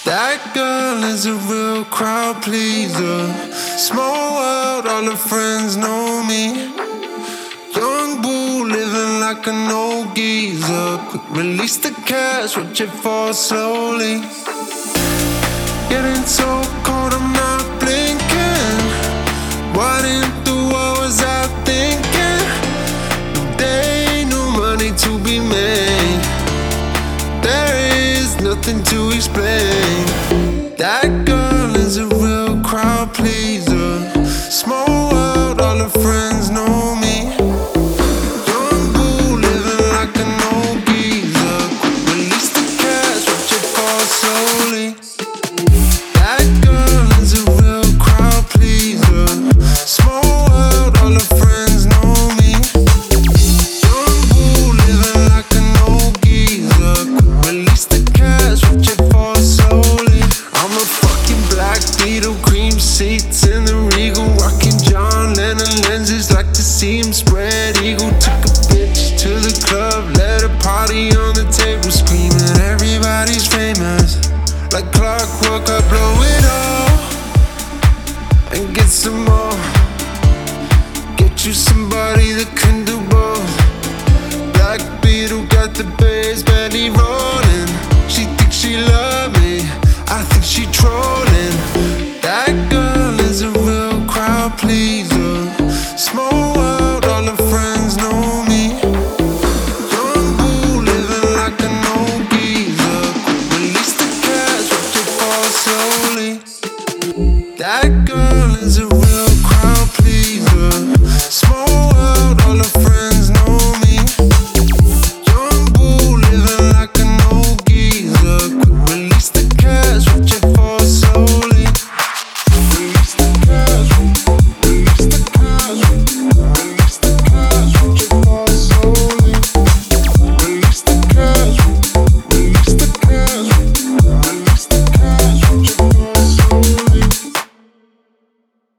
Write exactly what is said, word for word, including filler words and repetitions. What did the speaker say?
That girl is a real crowd pleaser. Small world, all her friends know me. Young boo living like an old geezer. Quick release the cash, watch it fall slowly. Getting so cold, I'm not blinking. What in the world was I thinking? There ain't no money to be made. There is nothing to explain. That girl is a real crowd pleaser. Small world, all her friends know me. Young boo living like an old geezer. Quick release the cash, watch it fall slowly. That girl is a real crowd pleaser. Small world, all her friends know me. Young boo living like an old geezer. Quick release the cash, watch it fall slowly. I'm a fucking black beetle, cream seats in the Regal, rocking John Lennon lenses, like to see him spread eagle. Took a bitch to the club, let a party on the table, screaming everybody's famous. Like clockwork, I blow it all and get some more. Get you somebody that can do both. Black Beetle got the bass belly rolling. She thinks she love me, I think she trolling.